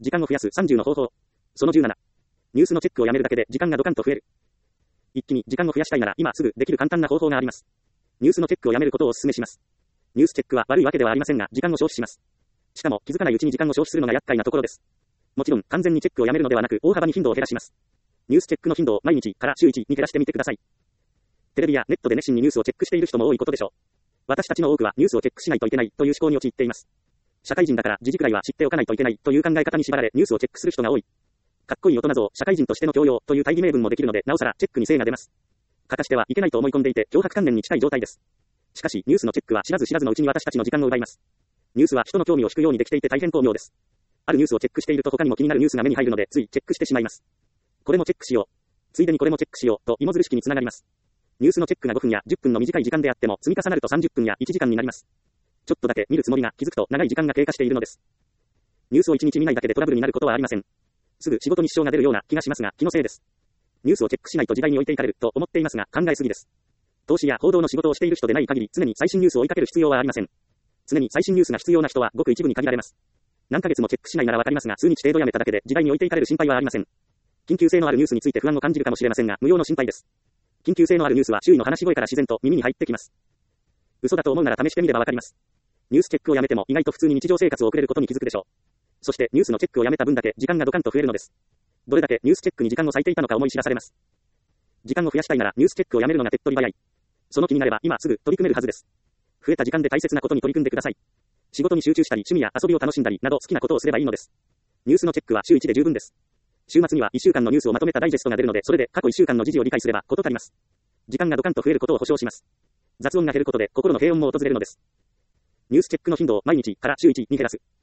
時間を増やす30の方法。その17。ニュースのチェックをやめるだけで時間がドカンと増える。一気に時間を増やしたいなら今すぐできる簡単な方法があります。ニュースのチェックをやめることをお勧めします。ニュースチェックは悪いわけではありませんが、時間を消費します。しかも気づかないうちに時間を消費するのが厄介なところです。もちろん完全にチェックをやめるのではなく、大幅に頻度を減らします。ニュースチェックの頻度を毎日から週1に減らしてみてください。テレビやネットで熱心にニュースをチェックしている人も多いことでしょう。私たちの多くはニュースをチェックしないといけないという思考に陥っています。社会人だから時事くらいは知っておかないといけないという考え方に縛られニュースをチェックする人が多い。かっこいい大人像、社会人としての教養という大義名分もできるので、なおさらチェックに精が出ます。果たしてはいけないと思い込んでいて、脅迫観念に近い状態です。しかし、ニュースのチェックは知らず知らずのうちに私たちの時間を奪います。ニュースは人の興味を引くようにできていて大変巧妙です。あるニュースをチェックしていると他にも気になるニュースが目に入るので、ついチェックしてしまいます。これもチェックしよう。ついでにこれもチェックしようと芋づる式につながります。ニュースのチェックが5分や10分の短い時間であっても、積み重なると30分や1時間になります。ちょっとだけ見るつもりが気づくと長い時間が経過しているのです。ニュースを1日見ないだけでトラブルになることはありません。すぐ仕事に支障が出るような気がしますが、気のせいです。ニュースをチェックしないと時代に置いていかれると思っていますが、考えすぎです。投資や報道の仕事をしている人でない限り、常に最新ニュースを追いかける必要はありません。常に最新ニュースが必要な人はごく一部に限られます。何ヶ月もチェックしないならわかりますが、数日程度やめただけで時代に置いていかれる心配はありません。緊急性のあるニュースについて不安を感じるかもしれませんが、無用の心配です。緊急性のあるニュースは周囲の話し声から自然と耳に入ってきます。嘘だと思うなら試してみればわかります。ニュースチェックをやめても意外と普通に日常生活を送れることに気づくでしょう。そしてニュースのチェックをやめた分だけ時間がドカンと増えるのです。どれだけニュースチェックに時間を割いていたのか思い知らされます。時間を増やしたいならニュースチェックをやめるのが手っ取り早い。その気になれば今すぐ取り組めるはずです。増えた時間で大切なことに取り組んでください。仕事に集中したり趣味や遊びを楽しんだりなど好きなことをすればいいのです。ニュースのチェックは週1で十分です。週末には1週間のニュースをまとめたダイジェストが出るので、それで過去1週間の時事を理解すれば事足ります。時間がドカンと増えることを保証します。雑音が減ることで心の平穏も訪れるのです。ニュースチェックの頻度を毎日から週1に減らす。